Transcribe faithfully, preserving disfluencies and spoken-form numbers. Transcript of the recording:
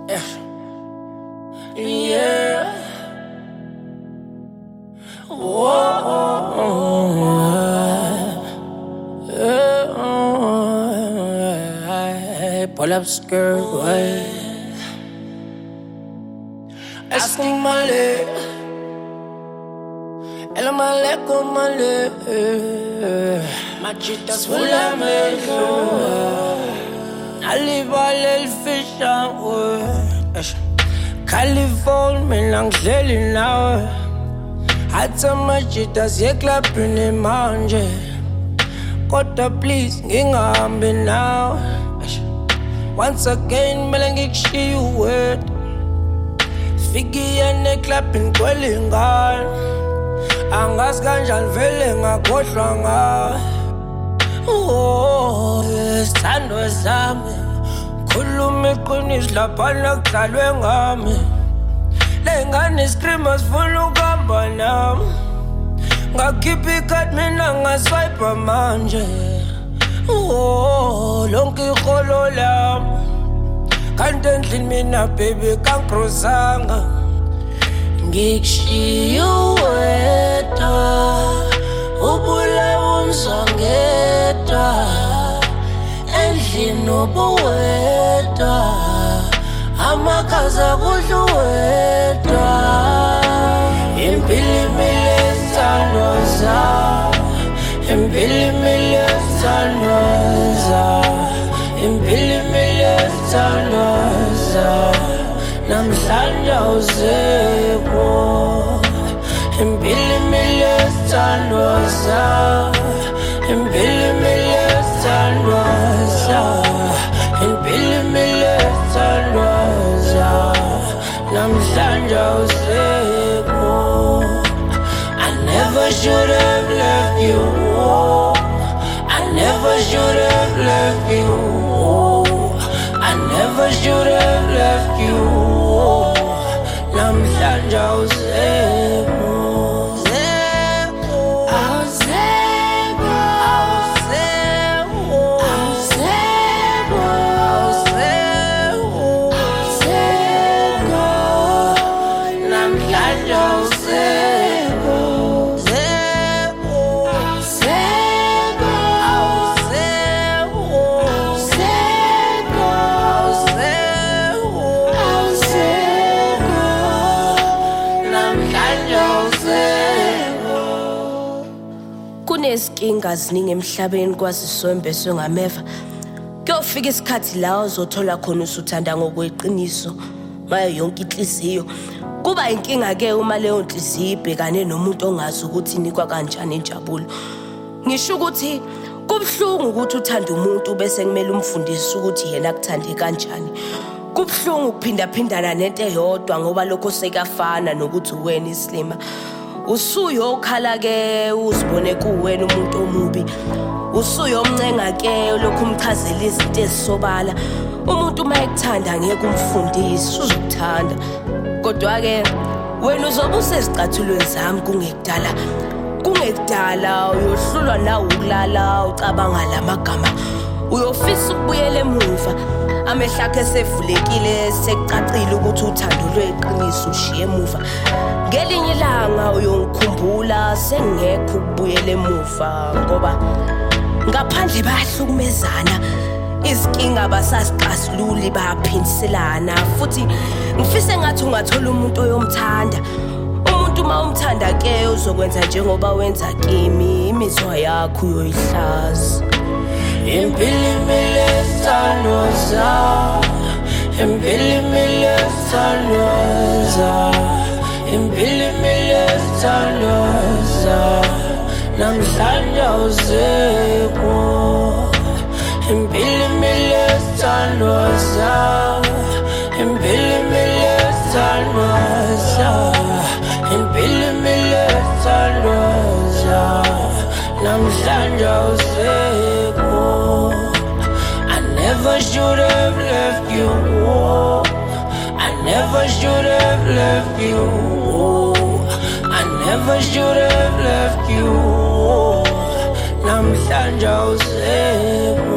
Yeah. Whoa. Pull up skirt way. Asking my leg. Ela maleko male. Machitas full of mello. Alibal el fish out. California melangeli nawe. Hatsa machitas yeklapini manje. Kota please ngingahambi nawe. Once again melangikishiya word. Figi ene clapping kwelingane. Angazi kanjani vele ngakhohlwa ngawe. Oh, sithandwa sami. Khuluma iqiniso laphana kudlalwe ngami. Lengane screamer sifuna ukuhamba nami. Ngakhipha ikhadi mina ngaswipe manje. Oh, lonke iholo lami. Kanti endlini mina baby kangiprosanga. Ngikushiya wedwa, ubulawa umzwangedwa. Endlini ubuwedwa, amakhaza kudla uwedwa. Impilimile sithandwa zawo, impilimile sithandwa zawo, impilimile sithandwa zawo. Namhlanje awuzekho, impilimile sithandwa zawo, impilimile sithandwa zawo, impilimile sithandwa zawo. Namhlanje awuzekho. I never should have left you. I never should have left you. I never should have left you. Namhlanje awuzekho. Kunezinkinga ziningi emhlabeni kwasiswembeswe ngameva. Kuyofika isikhathi la uzothola khona usuthanda ngokweqiniso ngayo yonke inhliziyo. Kuba inkinga ke uma leyo nhliziyo ibhekane nomuntu ongazi ukuthi inikwa kanjani injabulo. Ngisho ukuthi kubhlungu ukuthi uthanda umuntu bese kumele umfundise ukuthi yena akuthande kanjani. Kubhlungu ukuphinda phindana nento eyodwa ngoba lokho sekafana nokuthi uwena islima. Usuyo ukhala ke uzibone kuwena umuntu omubi. Usuyo omncenga ke lokhu umchazela izinto ezisobala. Umuntu mayekuthanda ngeke umfundise uzokuthanda. Kodwa ke wena uzobe usesicathulweni zami kungekudala. Kungekudala uyohlulwa nawe ukulala ucabanga lamagama. Uyofisa ukubuyela emuva. Amehla akhe sevulekile sekucacile ukuthi uthando lweqiniso ushiye emuva. Ngelinye ilanga uyongikhumbula sengekho ukubuyela emuva ngoba ngaphandle bayahlukumezana. Izinkinga basasixazululi bayaphindiselana futhi ngifise ngathi ungathola umuntu oyomthanda. Umuntu uma umthanda ke uzokwenza njengoba wenza kimi, imizwa yakho uyoyihlaza. Impilimile sithandwa zawo, impilimile sithandwa zawo, impilimile sithandwa zawo. Namhlanje awuzekho, impilimile sithandwa zawo, impilimile sithandwa zawo, impilimile sithandwa zawo. Namhlanje awuzekho. I never should have left you. I never should have left you. I never should have left you. Namhlanje awuzekho.